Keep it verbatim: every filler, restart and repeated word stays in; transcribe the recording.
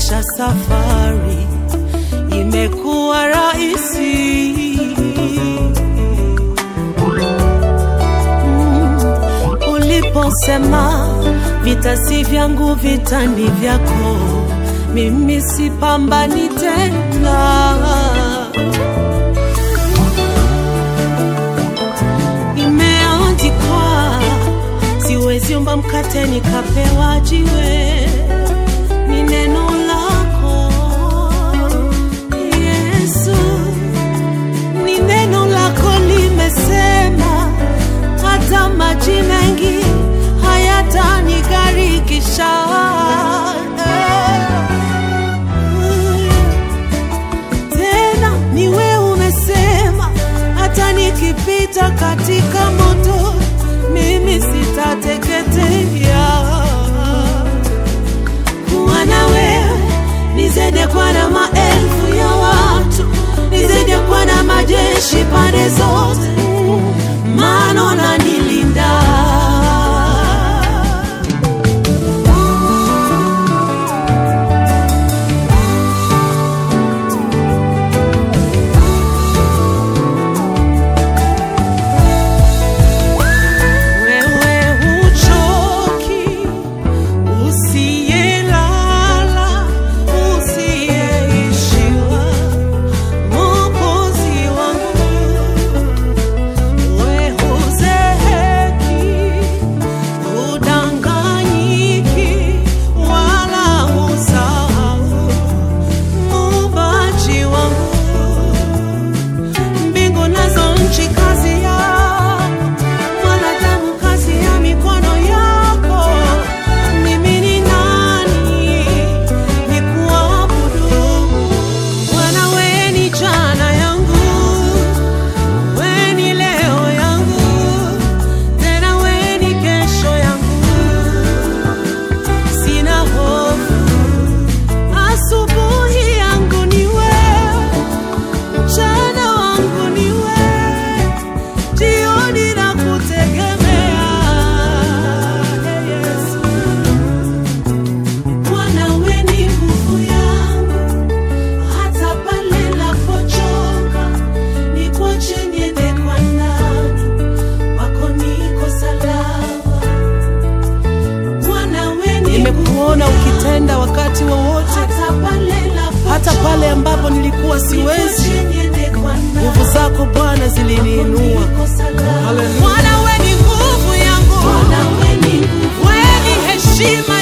maisha safari imekuwa rahisi. mm. Uliposema vita si vyangu vita ni vyako, mimi sipambani tena. Imeandikwa siwezi omba mkate nikapewa jiwe, ni neno lako Yesu, ni neno lako limesema hata maji mengi hayatanigarikisha. Tena ni wewe umesema hata nikipita katika moto mimi sitateketea. Kuwa na wewe nizidi kuwa na maelfu ya watu, nizidi kuwa na majeshi pande zote, maana unanilinda. Nimekuona ukitenda wakati wowote, hata pale ambapo nilikuwa siwezi. Nguvu zako Bwana ziliniinua. Bwana wewe ni nguvu yangu, wewe ni heshima